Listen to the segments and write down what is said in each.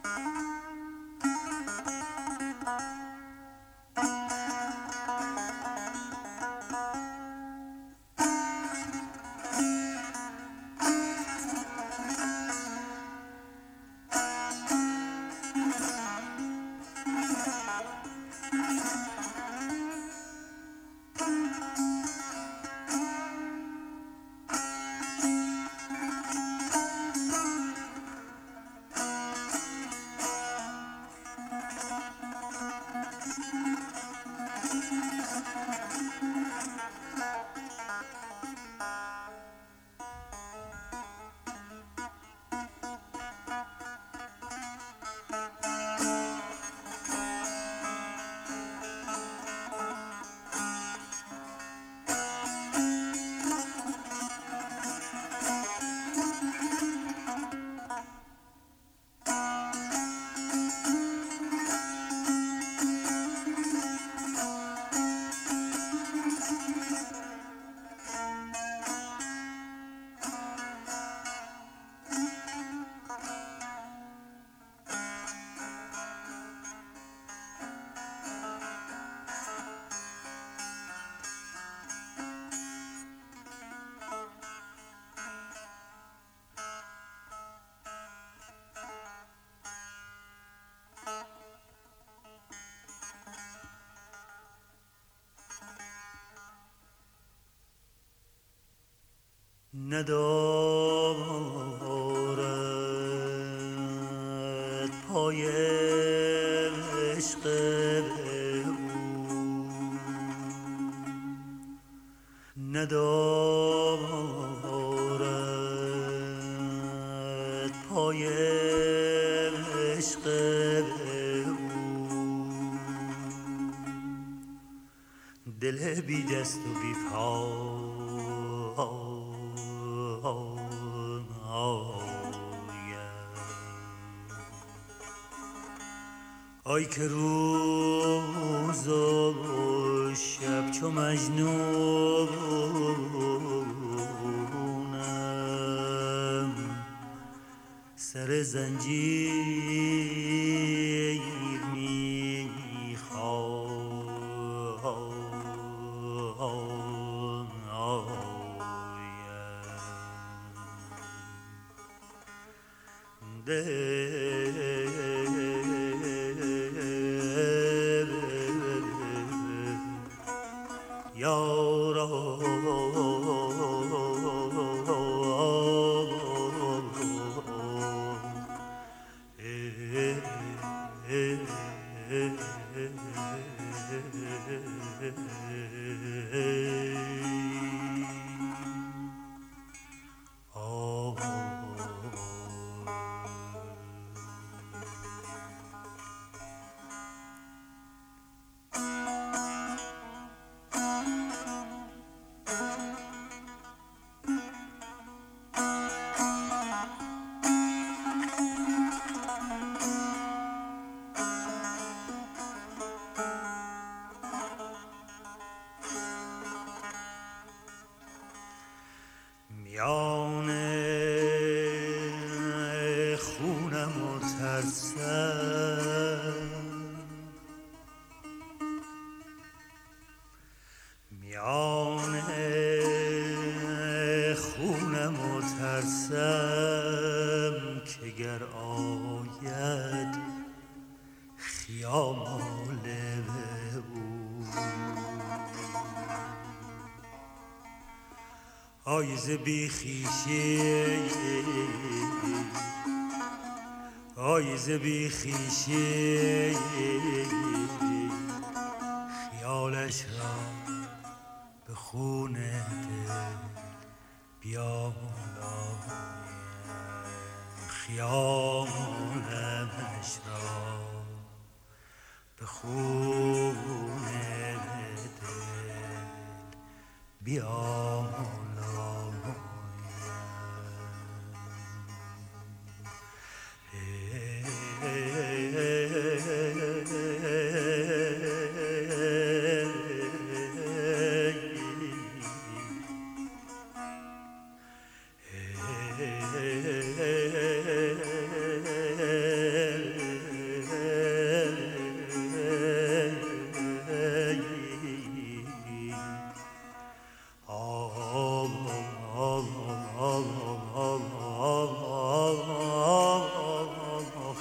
ندارد پای عشق او، ندارد پای عشق او، دل بی دست و بی پا. آی که روز و شب چو مجنونم، سر زنجیر میان خونم و ترسم، میان خونم و ترسم که گر آید خیال او. آیز بی خویشی، آیز بی خویشی، خیالش را به خون دل بیالایم، خیالش را به خون دل بیالایم.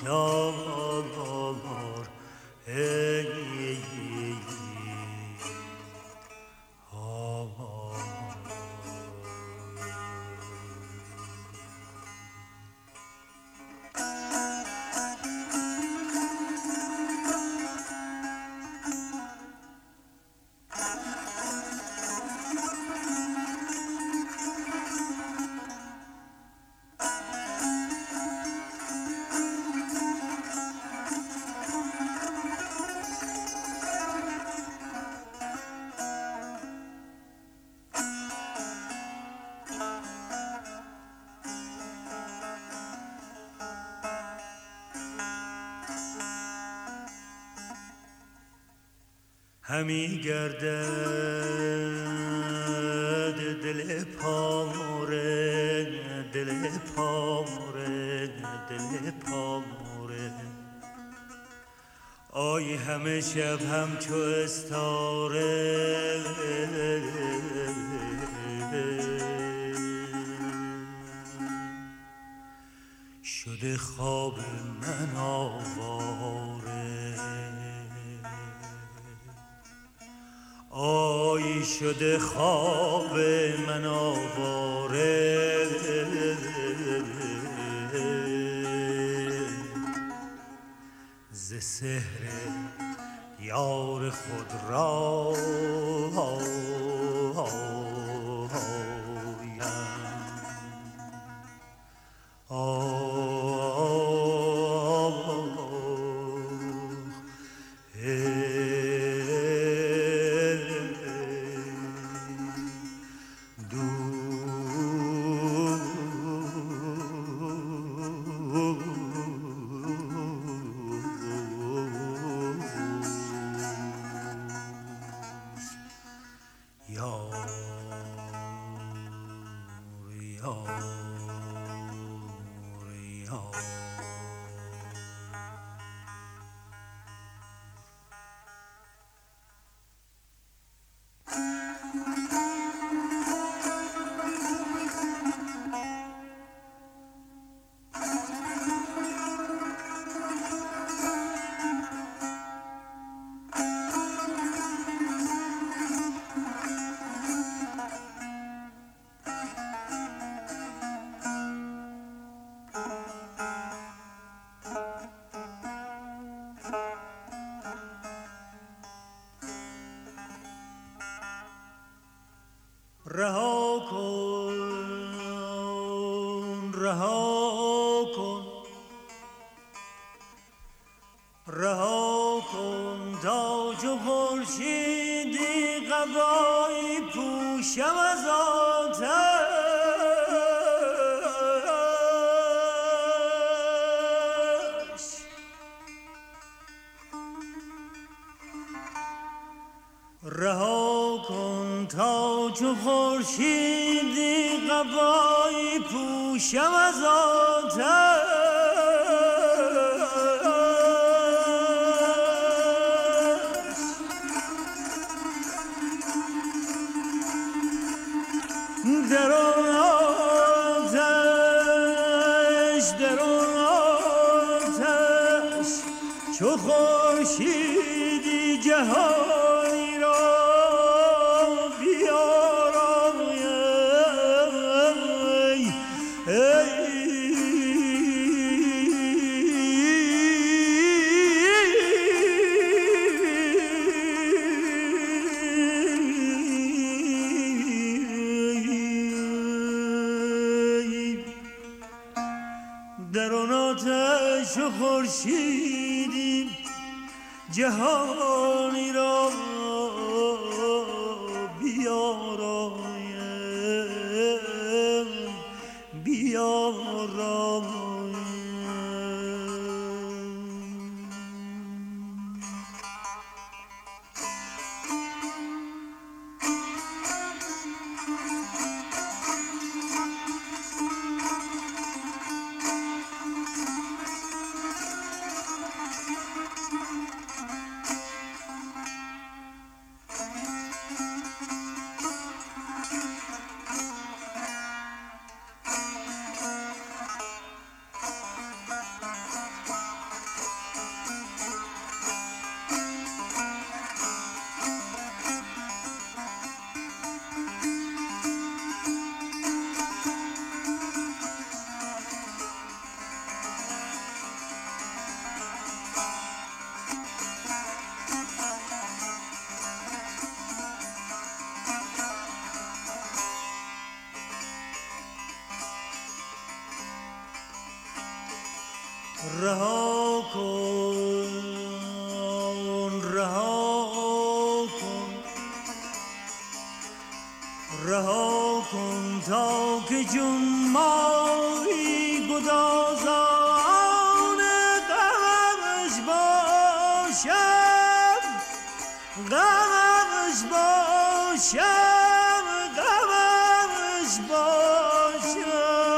آشکار ای همی گردد دل پاره دل پاره دل پاره آی همه شب همچو استاره شده خواب من آواره آی شده خواب من آواره ز سحر یار خود را رها کن رها کن رها کن تا چو خورشیدی قبایی پوشم از آتش رها کن تا چو خورشیدی قبایی پوشم از آتش در آن آتش در آن آتش چو خورشیدی جهانی را در آن آتش و خورشیدی جهانی را بیارایم بیارایم رها کن تا که جون مایی گدازان غمش باشم غمش باشم غمش باشم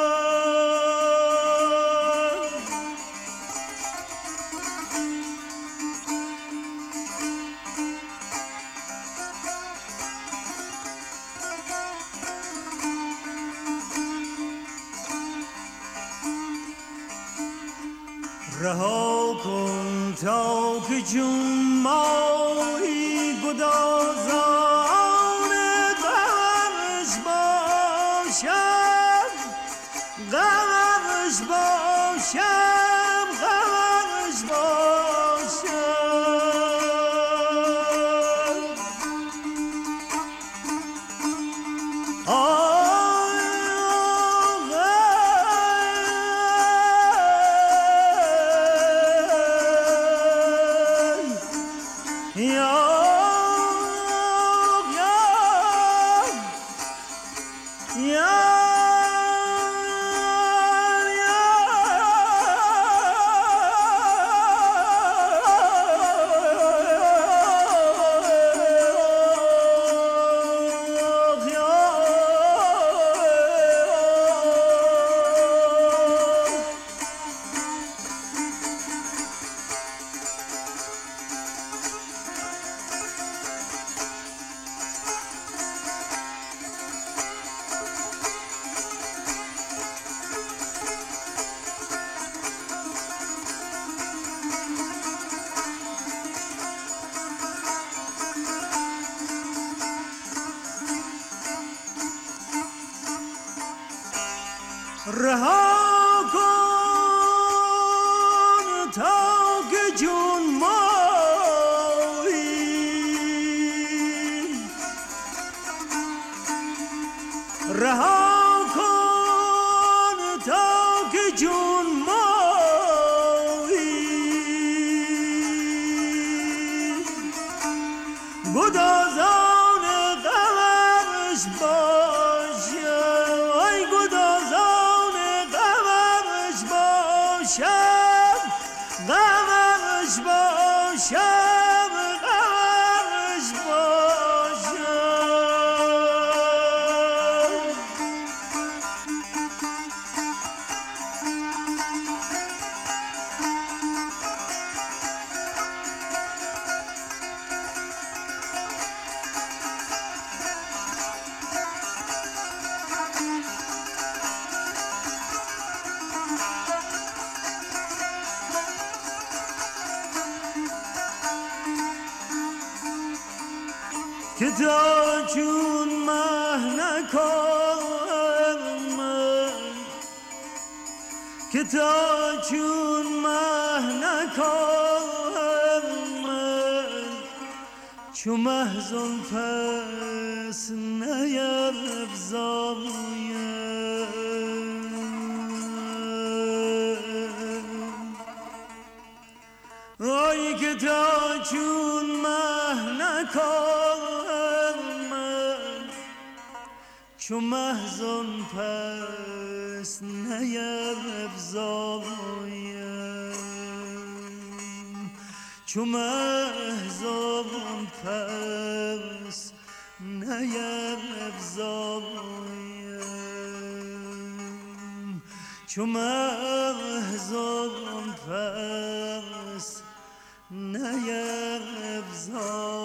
رها کن تا که جون مایی گدازان غمش باشم غمش باشم غمش باشم رها کن تا که جون مایی رها کن تا که جون مایی گدازان غمش باشم ای گدازان غمش باشم غمش باشم غمش باشم که تا چون مه نکن که تا چون مه نکن چو محزن پس نیفزایم آی که تا چون مه نکن چو محزن پس نیفزایم چو محزن پس نیفزایم چو محزن پس نیفزایم